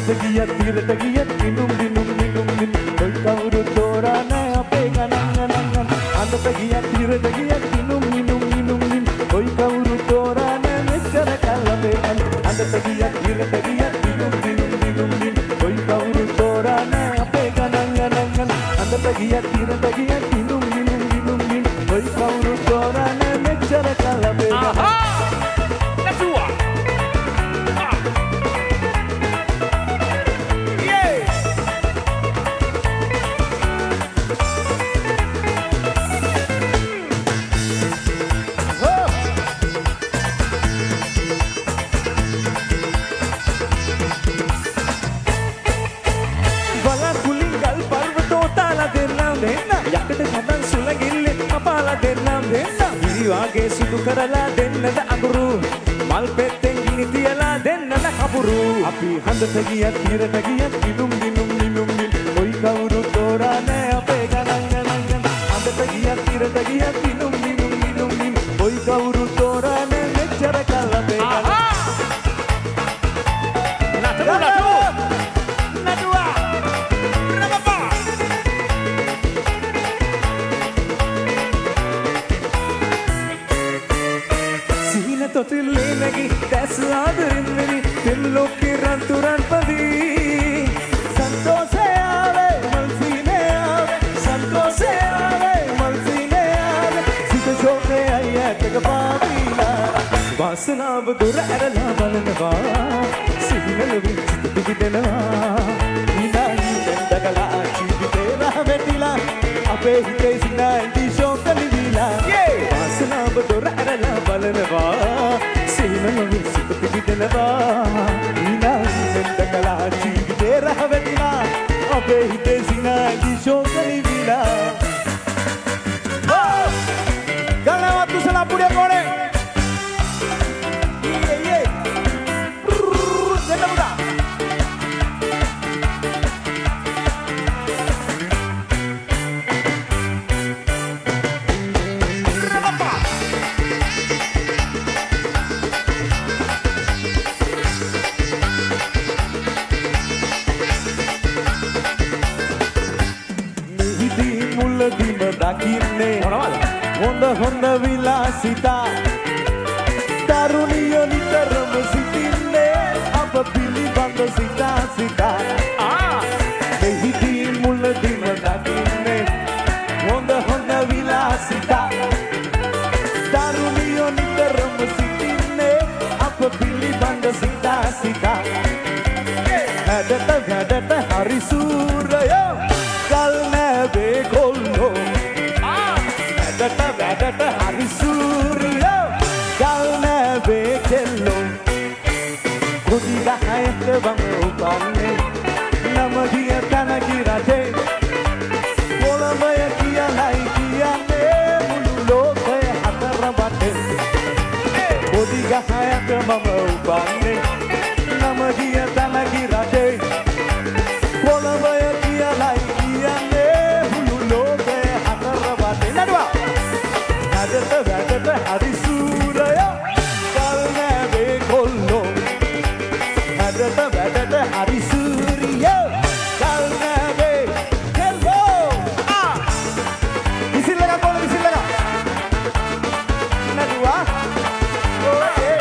අඳට ගියත් තිරට ගියත් මිනුම් මිනුම් මිනුම් මිනුම් කොයි කවුරු තෝරා නෑ අපේ ගණන් අඳට ගියත් තිරට ගියත් මිනුම් මිනුම් මිනුම් මිනුම් කොයි කවුරු තෝරා නෑ මෙච්චර කල් අපේ අඳට ගියත් තිරට ගියත් මිනුම් මිනුම් මිනුම් මිනුම් කොයි කවුරු තෝරා නෑ අපේ ගණන් අඳට ගියත් තිරට ගියත් මිනුම් මිනුම් මිනුම් මිනුම් කොයි කවුරු තෝරා නෑ මෙච්චර කල් අපේ ගණන් වාගේ සුදු කරලා දෙන්නද අඟුරු මල් පෙත්තෙන් ගිනි තියලා දෙන්නද කපුරු අපි හඳට ගියත් හිරට ගියත් මිනුම් මිනුම් මිනුම් මිනුම් කොයි කවුරු තෝරා නෑ අපේ ගණන් හඳට ගියත් හිරට ගියත් මිනුම් මිනුම් මිනුම් මිනුම් කොයි කවුරු තෝරා නෑ මෙච්චර කල් අපේ ගණන් තොටිල්ලේ නැගි දැස් ආදරින් වෙනි තෙම් ලෝකේ රන්තුරන් පදී සන්තෝෂය ආවේ මල්සිනේ ආවේ සන්තෝෂය ආවේ මල්සිනේ ආවේ සිත ශෝකේ අයියටක පාපීලා වාසනාව දුර ඇරලා බලනවා සිහිනල විචිත පිහිටනවා විනායි දෙන්දකලා ජීවිතේ රහවැටිලා අපේ හිතේ සිනායි ශෝක නිවිලා වාසනාව දුර ඇරලා බලනවා සිහිනල විචිත පිහිටනවා විනායි දෙන්දකලා ජීවිතේ රහවැටිලා අපේ හිතේ සිනායි ශෝක නිවිලා ගලවත් තුසලා පුඩේ කොනේ හොඳ විලාසිතා තරුණියෝ නිතරම සිටින්නේ අප පිළිබඳ සිතා මෙහිදී මුලදීම දකින්නේ හොඳ විලාසිතා තරුණියෝ නිතරම සිටින්නේ අප පිළිබඳ සිතා වැඩට හරි සූරයෝ කල් නැවේ කොල්ලෝ වැඩට හරි සූරියෝ ගල් නැවේ කෙල්ලෝ කුඩි ගහයක වම උපන්නේ නම ගිය තනකි රටේ කොළඹය කියලයි කියන්නේ මුළු ලෝකය හතර වටේ කුඩි ගහයක වම උපන්නේ නම ගිය තනකි රටේ කොළඹය කියලයි කියන්නේ මුළු ලෝකය හතර වටේ නඩුවා වැඩට හරි සූරයෝ කල් නැවේ කොල්ලෝ වැඩට හරි සූරියෝ කල් නැවේ කෙල්ලෝ විසිල්ලක කොල්ල විසිල්ලක නඩුවා ඔයේ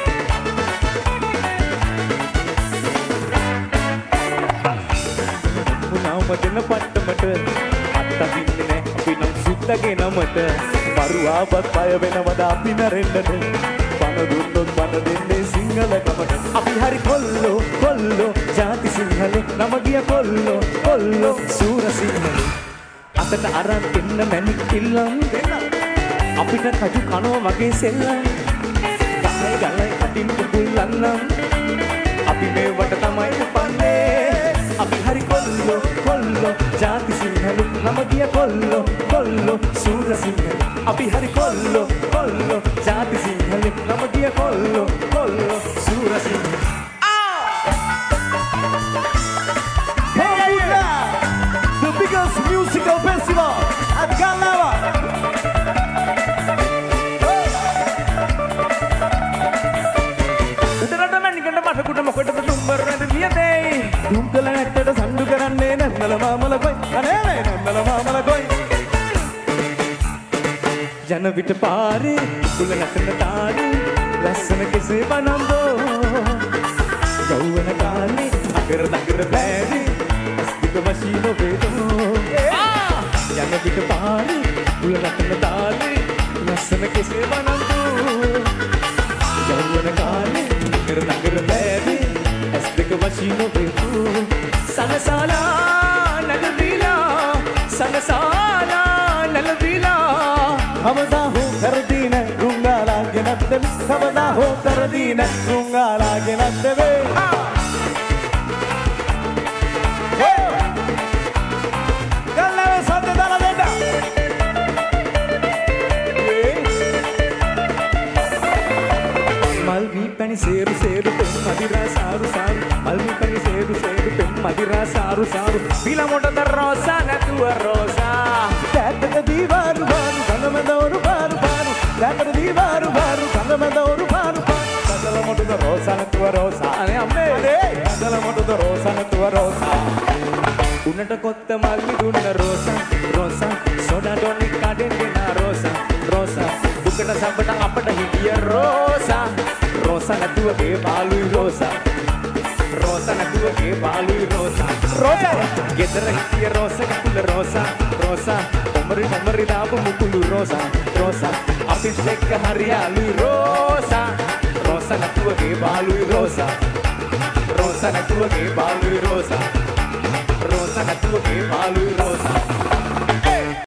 පුනාම දෙන පට්ටමට අත්තදින්නේ නෑ අපි නම් සුද්දගේ නමට මරුවාවත් බය වෙනවද අපි නැරෙන්නට පණ දුන්නොත් පණ දෙන්නේ සිංහලකමට අපි හරි කොල්ලෝ ජාති සිංහලේ නම ගිය කොල්ලෝ සූර සිංහලේ අතට අරන් දෙන්න මැණික් කිල්ලම් දෙන්න අපිට කජු කනවා වගේ සෙල්ලම් ගහයි කටින් කුල්ලන්නම් අපි මේවට තමයි උපන්නේ අපි හරි කොල්ලෝ ජාති සිංහලේ නම ගිය කොල්ලෝ සූර සිංහලේ අපි හරි කොල්ලෝ ජාති සිංහලේ නම ගිය කොල්ලෝ සූර සිංහලේ the biggest musical festival at Galnava. Udah ada main kan dapat aku udah mau ke tempat number ada dia deh. අනේ නන්නල මාමල කොයි අනේ නන්නල මාමල කොයි යන විට පාරේ කුල නැතන තාරේ ලස්සන කෙසේ වනම්බෝ යෞවන කාලේ අගර දගර බෑරි අස්තික වශී නොවේදෝ යන විට පාරේ කුල නැතන තාරේ ලස්සන කෙසේ වනම්බෝ යෞවන කාලේ අගර දගර බෑරි අස්තික වශී නොවේදෝ සනසාලා නලවිලා සනසාලා නලවිලා කවදා හෝ කරදීන රුංගාලාගේ නැද්ද කවදා හෝ කරදීන රුංගාලාගේ නැද්ද වේ ගල්ලව සද්ද දාලා දෙන්න මල් වී පැණි සේරු සේරු පෙම් මදිරා සාරු සාරු මල් වී පැණි සේරු සේරු පෙම් මදිරා සාරු සාරු පිලා මොටද රෝසා නැතුව රෝසා දැත්තක දීවාරු බාරු කඳමදවරු බාරු බාරු දැත්තක දීවාරු බාරු කඳමදවරු බාරු බාරු කදල මොටද රෝසා නැතුව රෝසා අනේ අම්මේ අනේ කදල මොටද රෝසා නැතුව රෝසා උනට කොත්ත මල් විදුන්න රෝසා රෝසා සෝඩා ඩොනික් කඩෙන් දෙන රෝසා රෝසා දුකට සම්බට අපට හිටිය රෝසා රෝසා නැතුව ගේ පාළුයි රෝසා රෝසා නැතුව ගේ පාළුයි රෝසා රෝසා ගෙදර හිටිය රෝසා කුල රෝසා රෝසා ඔමරි දාපු මුකුළු රෝසා රෝසා අපිත් එක්ක හරියාළුයි රෝසා රෝසා නැතුව ගේ පාළුයි රෝසා රෝසා නැතුව ගේ පාළුයි රෝසා රෝසා නැතුව ගේ පාළුයි රෝසා